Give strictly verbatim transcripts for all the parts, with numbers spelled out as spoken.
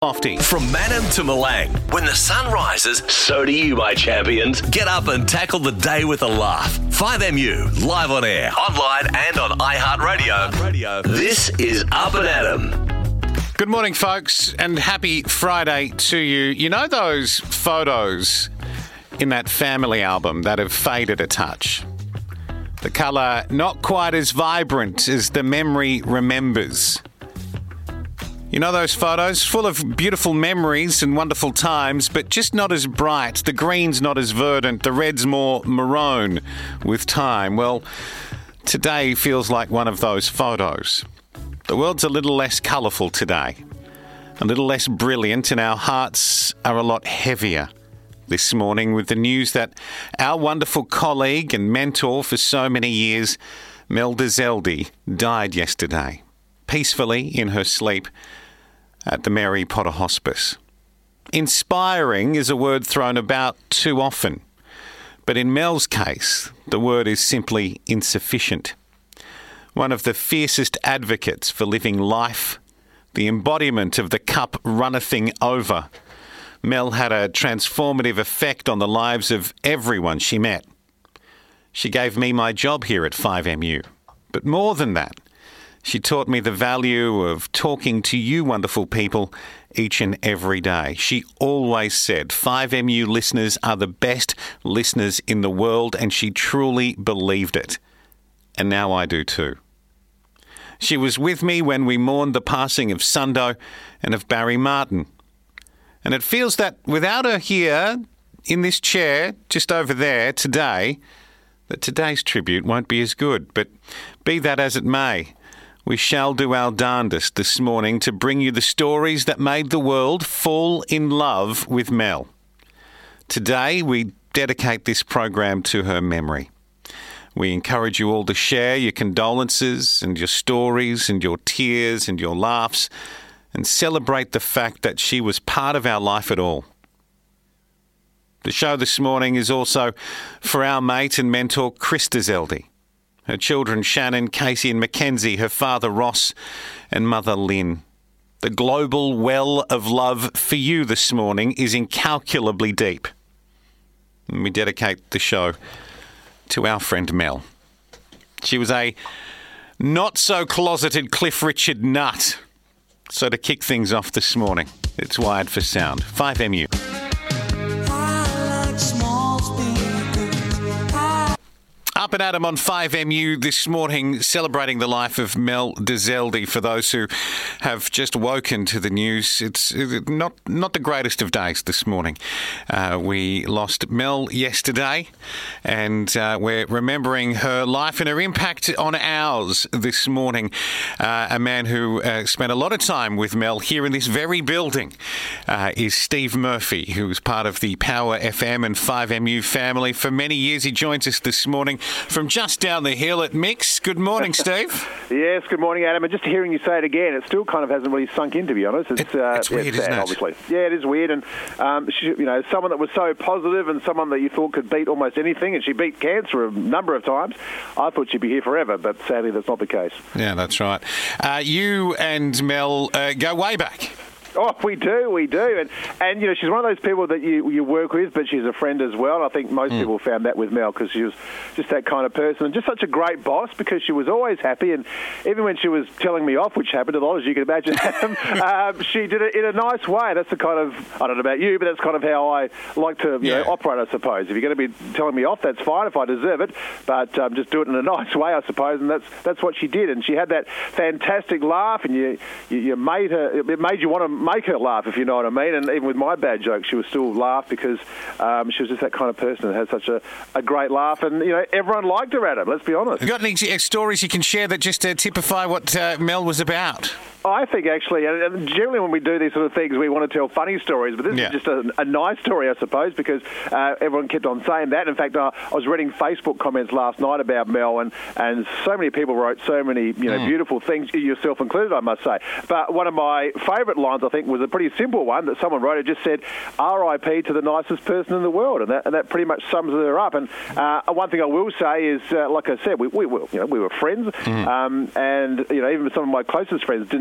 Lofty. From Manham to Malang, when the sun rises, so do you, my champions. Get up and tackle the day with a laugh. five M U, live on air, online and on iHeartRadio. This is Up and Adam. Good morning, folks, and happy Friday to you. You know those photos in that family album that have faded a touch? The colour not quite as vibrant as the memory remembers. You know those photos? Full of beautiful memories and wonderful times, but just not as bright. The green's not as verdant. The red's more maroon with time. Well, today feels like one of those photos. The world's a little less colourful today, a little less brilliant, and our hearts are a lot heavier this morning with the news that our wonderful colleague and mentor for so many years, Mel Dezeldy, died yesterday, peacefully in her sleep at the Mary Potter Hospice. Inspiring is a word thrown about too often, but in Mel's case, the word is simply insufficient. One of the fiercest advocates for living life, the embodiment of the cup runnething over, Mel had a transformative effect on the lives of everyone she met. She gave me my job here at five M U, but more than that, she taught me the value of talking to you wonderful people each and every day. She always said five M U listeners are the best listeners in the world, and she truly believed it. And now I do too. She was with me when we mourned the passing of Sundo and of Barry Martin. And it feels that without her here, in this chair, just over there today, that today's tribute won't be as good. But be that as it may, we shall do our darndest this morning to bring you the stories that made the world fall in love with Mel. Today, we dedicate this program to her memory. We encourage you all to share your condolences and your stories and your tears and your laughs and celebrate the fact that she was part of our life at all. The show this morning is also for our mate and mentor, Chris Dezeldy. Her children, Shannon, Casey and Mackenzie, her father, Ross, and mother, Lynn. The global well of love for you this morning is incalculably deep. And we dedicate the show to our friend Mel. She was a not-so-closeted Cliff Richard nut. So to kick things off this morning, it's Wired for Sound. five M U. Up and Adam on five M U this morning, celebrating the life of Mel Dezeldy. For those who have just woken to the news, it's not not the greatest of days this morning. Uh, we lost Mel yesterday, and uh, we're remembering her life and her impact on ours this morning. Uh, a man who uh, spent a lot of time with Mel here in this very building uh, is Steve Murphy, who was part of the Power F M and five M U family for many years. He joins us this morning from just down the hill at Mix. Good morning, Steve. Yes, good morning, Adam. And just hearing you say it again, it still kind of hasn't really sunk in, to be honest. It's, it, uh, it's weird, it's sad, isn't it? Obviously. Yeah, it is weird. And, um, she, you know, someone that was so positive and someone that you thought could beat almost anything, and she beat cancer a number of times. I thought she'd be here forever, but sadly that's not the case. Yeah, that's right. Uh, you and Mel uh, go way back. Oh, we do, we do. And, and you know, she's one of those people that you, you work with, but she's a friend as well. I think most mm. people found that with Mel because she was just that kind of person and just such a great boss because she was always happy. And even when she was telling me off, which happened a lot, as you can imagine, um, she did it in a nice way. That's the kind of, I don't know about you, but that's kind of how I like to you yeah. know, operate, I suppose. If you're going to be telling me off, that's fine if I deserve it, but um, just do it in a nice way, I suppose. And that's that's what she did. And she had that fantastic laugh, and you, you, you made her, it made you want to make her laugh, if you know what I mean. And even with my bad jokes, she would still laugh because um, she was just that kind of person that had such a, a great laugh. And, you know, everyone liked her, Adam, let's be honest. Have you got any stories you can share that just uh, typify what uh, Mel was about? I think actually, and generally when we do these sort of things, we want to tell funny stories, but this yeah. is just a, a nice story, I suppose, because uh, everyone kept on saying that. In fact, uh, I was reading Facebook comments last night about Mel, and, and so many people wrote so many you know mm. beautiful things, yourself included, I must say. But one of my favourite lines, I think, was a pretty simple one that someone wrote. It just said, R I P to the nicest person in the world, and that, and that pretty much sums her up. And uh, one thing I will say is, uh, like I said, we, we were you know we were friends, mm. um, and you know even some of my closest friends didn't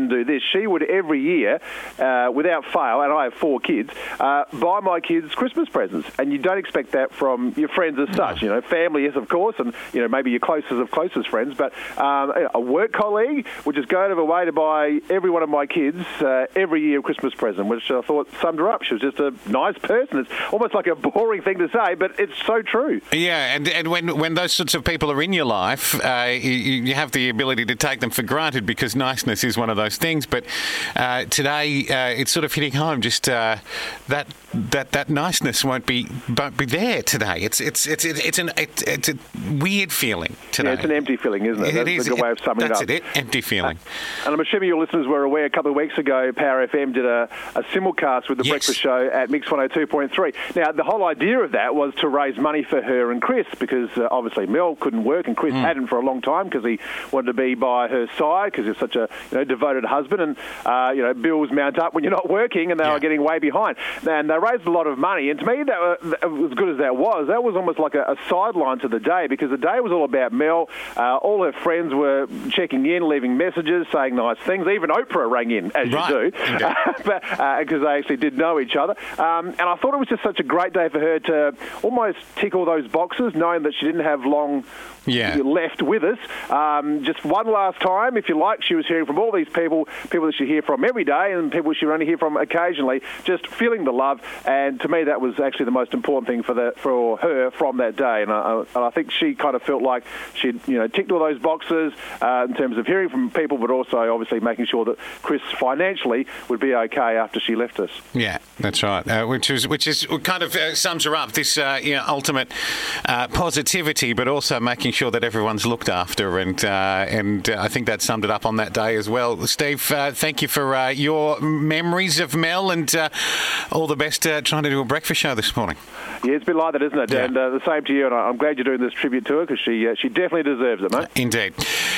and do this. She would every year, uh, without fail, and I have four kids, uh, buy my kids Christmas presents. And you don't expect that from your friends as such. You know, family, yes, of course, and, you know, maybe your closest of closest friends. But um, a work colleague would just go out of her way to buy every one of my kids uh, every year a Christmas present, which I thought summed her up. She was just a nice person. It's almost like a boring thing to say, but it's so true. Yeah, and, and when, when those sorts of people are in your life, uh, you, you have the ability to take them for granted because niceness is one of those things. But uh, today, uh, it's sort of hitting home. Just uh, that that that niceness won't be won't be there today. It's it's it's it's an it's, it's a weird feeling today. Yeah, it's an empty feeling, isn't it? It That's is. a good way of summing That's it up. it. Empty feeling. Uh, and I'm assuming your listeners were aware a couple of weeks ago, Power F M did a, a simulcast with the Yes. Breakfast Show at Mix one oh two point three. Now, the whole idea of that was to raise money for her and Chris because uh, obviously Mel couldn't work and Chris mm. hadn't for a long time because he wanted to be by her side because he's such a you know devoted husband and uh, you know bills mount up when you're not working and they yeah. were getting way behind. And they raised a lot of money. And to me, that was, as good as that was, that was almost like a, a sideline to the day because the day was all about Mel. Uh, all her friends were checking in, leaving messages, saying nice things. Even Oprah rang in, as right. you do, because uh, they actually did know each other. Um, and I thought it was just such a great day for her to almost tick all those boxes, knowing that she didn't have long yeah. left with us. Um, just one last time, if you like, she was hearing from all these people, people that she hear from every day and people she only hear from occasionally, just feeling the love. And to me, that was actually the most important thing for the, for her from that day. And I, and I think she kind of felt like she'd you know ticked all those boxes uh, in terms of hearing from people, but also obviously making sure that Chris financially would be okay after she left us. Yeah, that's right. Uh, which is which is kind of uh, sums her up. This uh, you know, ultimate uh, positivity, but also making sure that everyone's looked after, and uh, and uh, I think that summed it up on that day as well. Steve, uh, thank you for uh, your memories of Mel, and uh, all the best uh, trying to do a breakfast show this morning. Yeah, it's been like that, isn't it? Yeah. And uh, the same to you, and I'm glad you're doing this tribute to her because she uh, she definitely deserves it, mate. Indeed.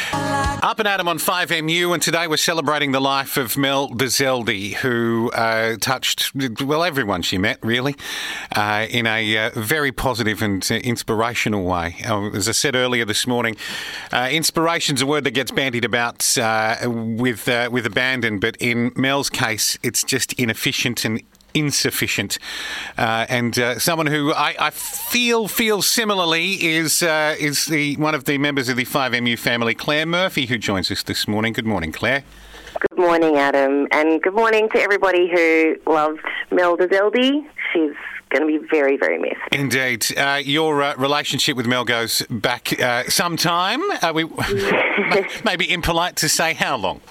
Up and Adam on five M U, and today we're celebrating the life of Mel Dezeldy, who uh, touched, well, everyone she met, really, uh, in a uh, very positive and uh, inspirational way. Uh, as I said earlier this morning, uh, inspiration's a word that gets bandied about uh, with, uh, with abandon, but in Mel's case, it's just inefficient and insufficient, uh, and uh, someone who I, I feel feels similarly is uh, is the one of the members of the five M U family, Claire Murphy, who joins us this morning. Good morning, Claire. Good morning, Adam, and good morning to everybody who loved Mel Dezeldy. She's going to be very, very missed. Indeed. Uh, your uh, relationship with Mel goes back uh, some time. Are we maybe impolite to say how long?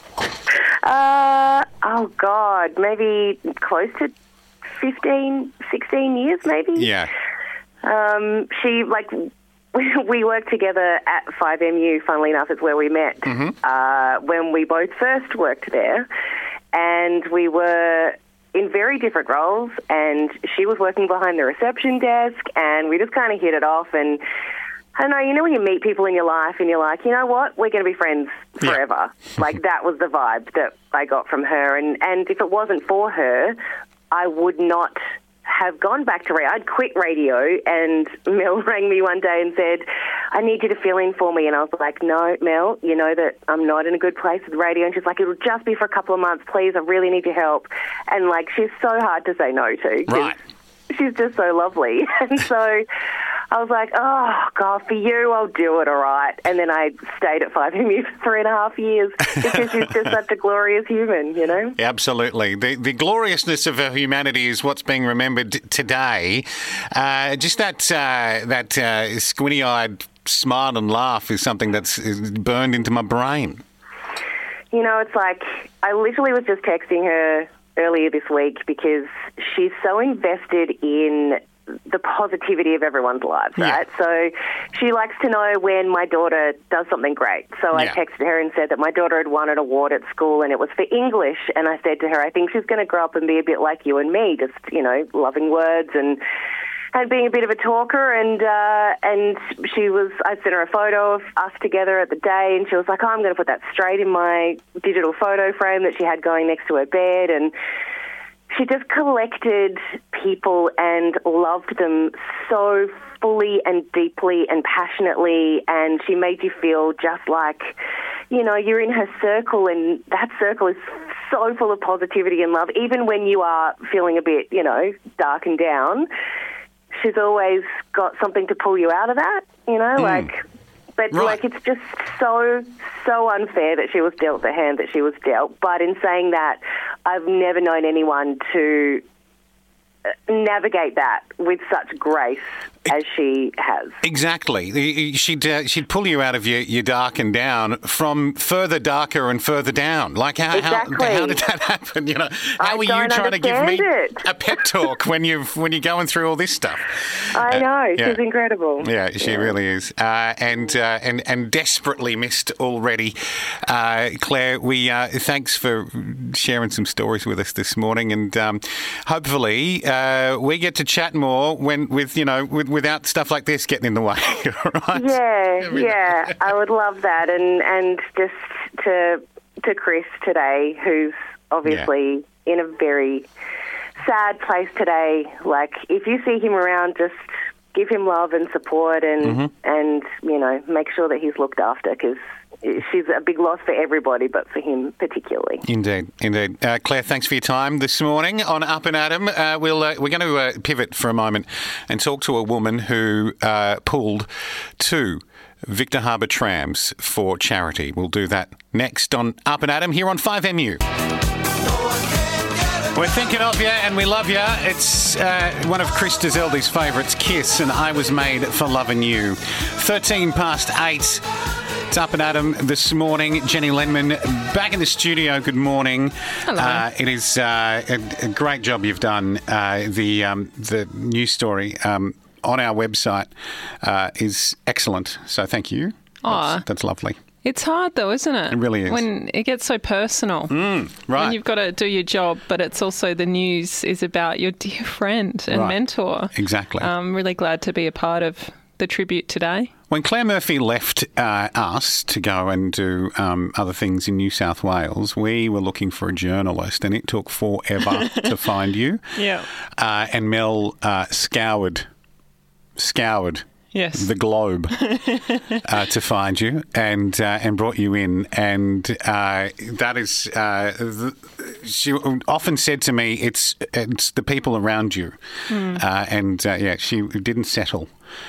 Uh, oh, God, maybe close to fifteen, sixteen years, maybe. Yeah. Um, she, like, we worked together at five M U, funnily enough, is where we met, mm-hmm. uh, when we both first worked there. And we were in very different roles, and she was working behind the reception desk, and we just kind of hit it off. And I don't know, you know when you meet people in your life and you're like, you know what, we're going to be friends forever. Yeah. Like, that was the vibe that I got from her. And, and if it wasn't for her, I would not have gone back to radio. I'd quit radio, and Mel rang me one day and said, I need you to fill in for me. And I was like, no, Mel, you know that I'm not in a good place with radio. And she's like, it'll just be for a couple of months, please. I really need your help. And, like, she's so hard to say no to. Right. She's just so lovely. And so I was like, oh, God, for you, I'll do it, all right. And then I stayed at five M U for three and a half years because she's just such a glorious human, you know? Absolutely. The the gloriousness of her humanity is what's being remembered today. Uh, just that, uh, that uh, squinty-eyed smile and laugh is something that's burned into my brain. You know, it's like I literally was just texting her earlier this week because she's so invested in the positivity of everyone's lives, right? Yeah. So she likes to know when my daughter does something great. So I yeah. texted her and said that my daughter had won an award at school and it was for English. And I said to her, I think she's going to grow up and be a bit like you and me, just, you know, loving words and and being a bit of a talker. And uh, and she was, I sent her a photo of us together at the day, and she was like, oh, I'm going to put that straight in my digital photo frame that she had going next to her bed. And she just collected people and loved them so fully and deeply and passionately, and she made you feel just like you know, you're in her circle, and that circle is so full of positivity and love. Even when you are feeling a bit, you know, dark and down, she's always got something to pull you out of that, you know, mm. like... But, right. like, it's just so, so unfair that she was dealt the hand that she was dealt. But in saying that, I've never known anyone to navigate that with such grace as she has. Exactly. She'd, uh, she'd pull you out of your, your dark and down from further darker and further down. Like, how, exactly. how, how did that happen? You know, how I are you trying to give me it. a pep talk when, you've, when you're going through all this stuff? I know. Uh, yeah. She's incredible. Yeah, she yeah. really is. Uh, and, uh, and and desperately missed already. Uh, Claire, we uh, thanks for sharing some stories with us this morning, and um, hopefully uh, we get to chat more when with, you know, with, without stuff like this getting in the way, right? Yeah, yeah. I would love that. And, and just to, to Chris today, who's obviously yeah. in a very sad place today, like, if you see him around, just give him love and support, and mm-hmm. and you know, make sure that he's looked after, because she's a big loss for everybody, but for him particularly. Indeed, indeed. Uh, Claire, thanks for your time this morning on Up and Adam. Uh, we'll uh, we're going to uh, pivot for a moment and talk to a woman who uh, pulled two Victor Harbour trams for charity. We'll do that next on Up and Adam here on five M U. We're thinking of you and we love you. It's uh, one of Chris Dezeldi's favourites, Kiss, and I Was Made for Loving You. thirteen past eight. It's Up and Adam this morning. Jenny Lenman back in the studio. Good morning. Hello. Uh, it is uh, a, a great job you've done. Uh, the um, the news story um, on our website uh, is excellent. So thank you. That's, that's lovely. It's hard though, isn't it? It really is. When it gets so personal. Mm, right. When you've got to do your job, but it's also the news is about your dear friend and right. mentor. Exactly. I'm really glad to be a part of the tribute today. When Claire Murphy left uh, us to go and do um, other things in New South Wales, we were looking for a journalist, and it took forever to find you. Yeah. Uh, and Mel uh, scoured, scoured. Yes. The globe uh, to find you and uh, and brought you in, and uh, that is uh, the, she often said to me, it's it's the people around you, mm. uh, and uh, yeah, she didn't settle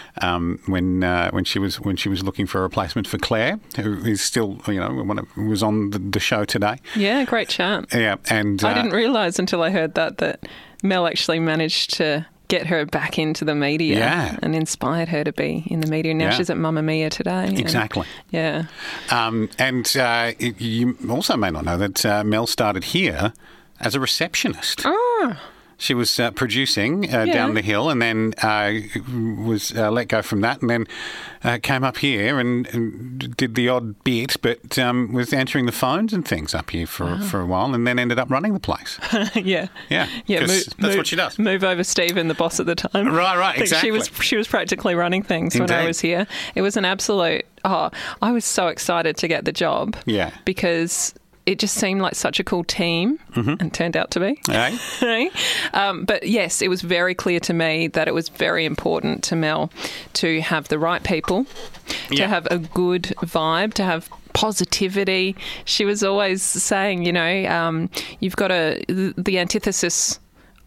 um, when uh, when she was when she was looking for a replacement for Claire, who is still, you know, one of, was on the, the show today. Yeah, great chat. Yeah, and uh, I didn't realise until I heard that that Mel actually managed to get her back into the media yeah. and inspired her to be in the media. Now yeah. she's at Mamma Mia today. Exactly. And, yeah. Um, and uh, you also may not know that uh, Mel started here as a receptionist. Oh. She was uh, producing uh, yeah. down the hill, and then uh, was uh, let go from that, and then uh, came up here and, and did the odd bit, but um, was answering the phones and things up here for, wow. for a while, and then ended up running the place. yeah, yeah, yeah. Move, that's move, what she does. Move over Stephen, the boss at the time. Right, right, exactly. She was she was practically running things Indeed. when I was here. It was an absolute. Oh, I was so excited to get the job. Yeah, because it just seemed like such a cool team, mm-hmm. and turned out to be. Right. um, but yes, it was very clear to me that it was very important to Mel to have the right people, to yeah. have a good vibe, to have positivity. She was always saying, you know, um, you've got a the antithesis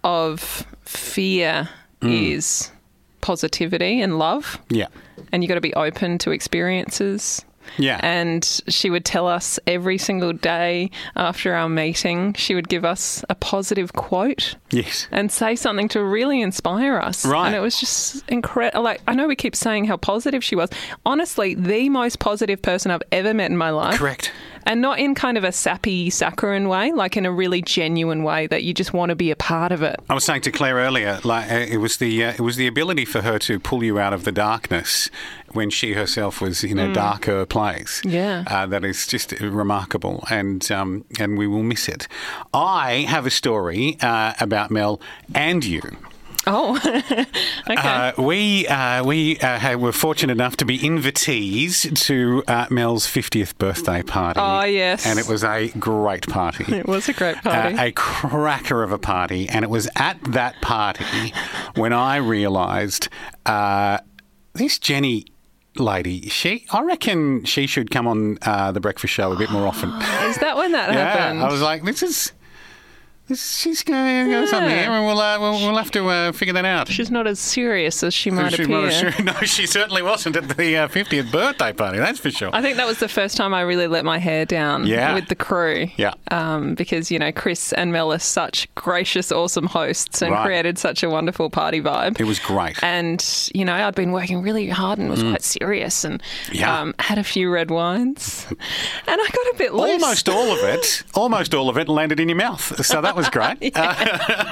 of fear mm. is positivity and love. Yeah. And you've got to be open to experiences. Yeah. And she would tell us every single day after our meeting, she would give us a positive quote. Yes. And say something to really inspire us. Right. And it was just incredible. Like, I know we keep saying how positive she was. Honestly, the most positive person I've ever met in my life. Correct. And not in kind of a sappy, saccharine way, like in a really genuine way that you just want to be a part of it. I was saying to Claire earlier, like uh, it was the uh, it was the ability for her to pull you out of the darkness when she herself was in a mm. darker place. Yeah, uh, that is just remarkable, and um, and we will miss it. I have a story uh, about Mel and you. Oh, okay. Uh, we uh, we uh, were fortunate enough to be invitees to uh, Mel's fiftieth birthday party. Oh, yes. And it was a great party. It was a great party. Uh, a cracker of a party. And it was at that party when I realised uh, this Jenny lady, she, I reckon she should come on uh, the breakfast show a bit more often. Is that when that yeah, happened? I was like, this is... This, she's going to go something here, and we'll, uh, we'll we'll have to uh, figure that out. She's not as serious as she might she appear. Might, no, she certainly wasn't at the uh, fiftieth birthday party, that's for sure. I think that was the first time I really let my hair down yeah. with the crew. Yeah. Um, because, you know, Chris and Mel are such gracious, awesome hosts and Right. created such a wonderful party vibe. It was great. And, you know, I'd been working really hard and was mm. quite serious and yeah. um, had a few red wines. And I got a bit loose. Almost all of it, almost all of it landed in your mouth. So that was great. yeah. And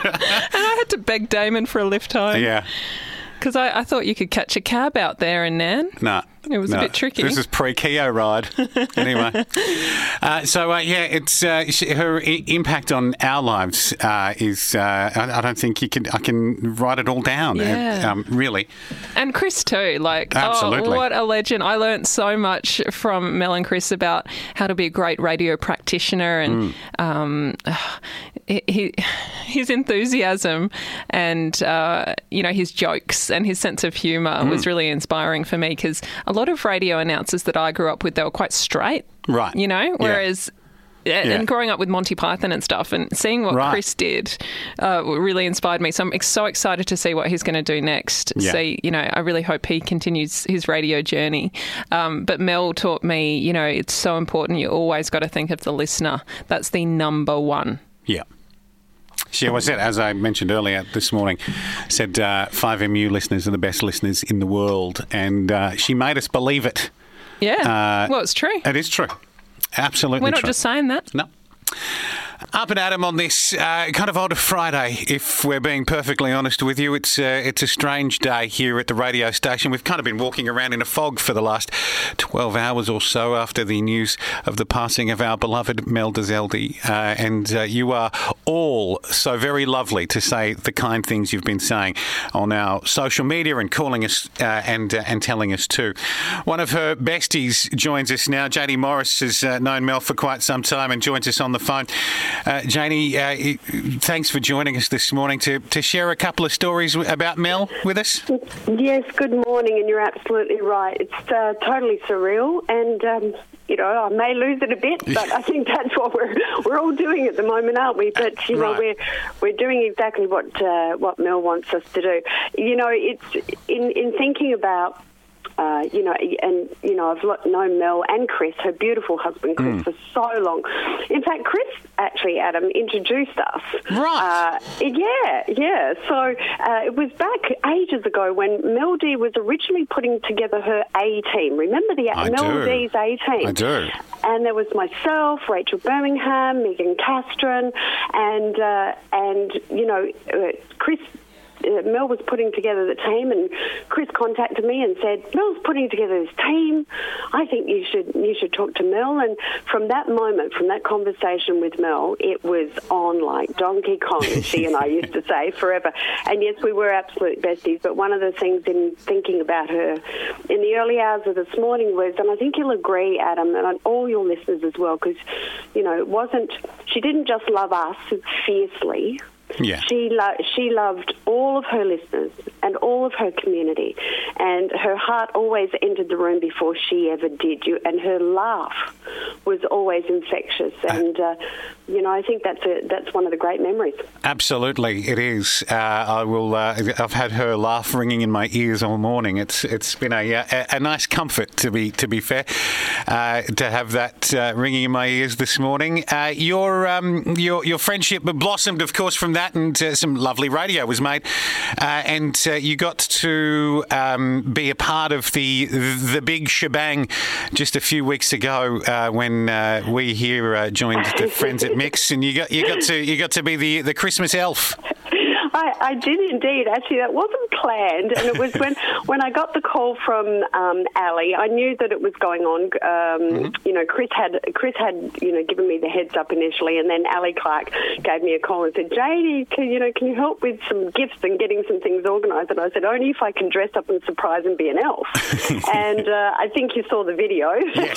I had to beg Damon for a lift home. Yeah. Because I, I thought you could catch a cab out there in Nan. No. It was no. a bit tricky. This is pre-Keo ride. Anyway. Uh, so, uh, yeah, it's uh, her I- impact on our lives uh, is, uh, I, I don't think you can, I can write it all down, yeah. uh, um, really. And Chris too. Like, Absolutely. oh, what a legend. I learnt so much from Mel and Chris about how to be a great radio practitioner and mm. um, he, his enthusiasm and, uh, you know, his jokes and his sense of humour mm. was really inspiring for me because a lot of radio announcers that I grew up with, they were quite straight. Right. You know, whereas... Yeah. And yeah. growing up with Monty Python and stuff and seeing what right. Chris did uh, really inspired me. So I'm so excited to see what he's going to do next. Yeah. See, you know, I really hope he continues his radio journey. Um, but Mel taught me, you know, it's so important. You always got to think of the listener. That's the number one. Yeah. She always said, as I mentioned earlier this morning, said uh, five M U listeners are the best listeners in the world. And uh, she made us believe it. Yeah. Uh, well, it's true. It is true. Absolutely We're not true. just saying that. No. Up and Adam on this uh, kind of odd Friday, if we're being perfectly honest with you. It's, uh, it's a strange day here at the radio station. We've kind of been walking around in a fog for the last twelve hours or so after the news of the passing of our beloved Mel Dezeldi. Uh, and uh, you are all so very lovely to say the kind things you've been saying on our social media and calling us uh, and, uh, and telling us too. One of her besties joins us now. Janie Morris has uh, known Mel for quite some time and joins us on the phone. Uh, Janie, uh, thanks for joining us this morning to, to share a couple of stories about Mel with us. Yes, good morning, and you're absolutely right. It's uh, totally surreal, and um, you know, I may lose it a bit, but I think that's what we're we're all doing at the moment, aren't we? But you know, right. we're we're doing exactly what uh, what Mel wants us to do. You know, it's in in thinking about. Uh, you know, and, you know, I've known Mel and Chris, her beautiful husband, Chris, mm. for so long. In fact, Chris, actually, Adam, introduced us. Right. Uh, yeah, yeah. So uh, it was back ages ago when Mel D was originally putting together her A-team. Remember the I Mel do. D's A-team? I do. And there was myself, Rachel Birmingham, Megan Castron, and, uh, and you know, uh, Chris... Uh, Mel was putting together the team, and Chris contacted me and said, "Mel's putting together this team. I think you should you should talk to Mel." And from that moment, from that conversation with Mel, it was on like Donkey Kong, as she and I used to say, forever. And yes, we were absolute besties. But one of the things in thinking about her in the early hours of this morning was, and I think you'll agree, Adam, and all your listeners as well, because you know, it wasn't. She didn't just love us fiercely. Yeah. She lo- she loved all of her listeners and all of her community, and her heart always entered the room before she ever did. You and her laugh was always infectious, and uh, you know, I think that's a, that's one of the great memories. Absolutely, it is. Uh, I will. Uh, I've had her laugh ringing in my ears all morning. It's it's been a a, a nice comfort to be to be fair uh, to have that uh, ringing in my ears this morning. Uh, your um your your friendship blossomed, of course, from that. And uh, some lovely radio was made, uh, and uh, you got to um, be a part of the the big shebang just a few weeks ago uh, when uh, we here uh, joined the friends at Mix, and you got you got to you got to be the, the Christmas elf. I, I did indeed. Actually, that wasn't planned, and it was when, when I got the call from um, Ali. I knew that it was going on. Um, mm-hmm. You know, Chris had Chris had you know given me the heads up initially, and then Ali Clark gave me a call and said, "Janie, can you know can you help with some gifts and getting some things organised?" And I said, "Only if I can dress up and surprise and be an elf." And uh, I think you saw the video. Yes.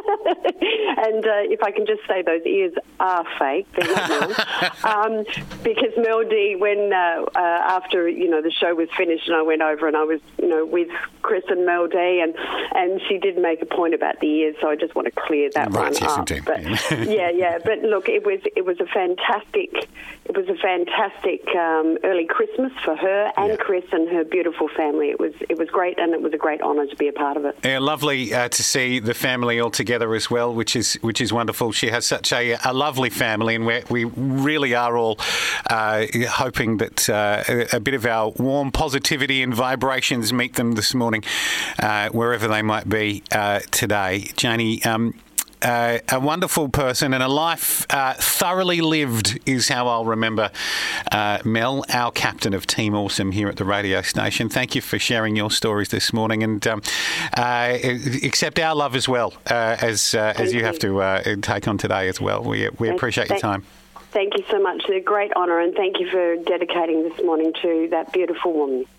And uh, if I can just say, those ears are fake. They're not mine. um, because Mel D, when uh, uh, after you know the show was finished and I went over and I was, you know, with Chris and Mel D, and, and she did make a point about the ears, so I just want to clear that right, one yes, up. Indeed. But yeah, yeah. But look, it was it was a fantastic it was a fantastic um, early Christmas for her and yeah. Chris and her beautiful family. It was it was great, and it was a great honour to be a part of it. Yeah, lovely uh, to see the family all together as well, which is which is wonderful. She has such a, a lovely family, and we we really are all uh, hoping that uh, a, a bit of our warm positivity and vibrations meet them this morning, uh, wherever they might be uh, today. Janie, um, uh, a wonderful person and a life uh, thoroughly lived is how I'll remember uh, Mel, our captain of Team Awesome here at the radio station. Thank you for sharing your stories this morning, and um, uh, accept our love as well uh, as uh, as you, you have to uh, take on today as well. We we appreciate your time. Thank you so much. It's a great honour, and thank you for dedicating this morning to that beautiful woman.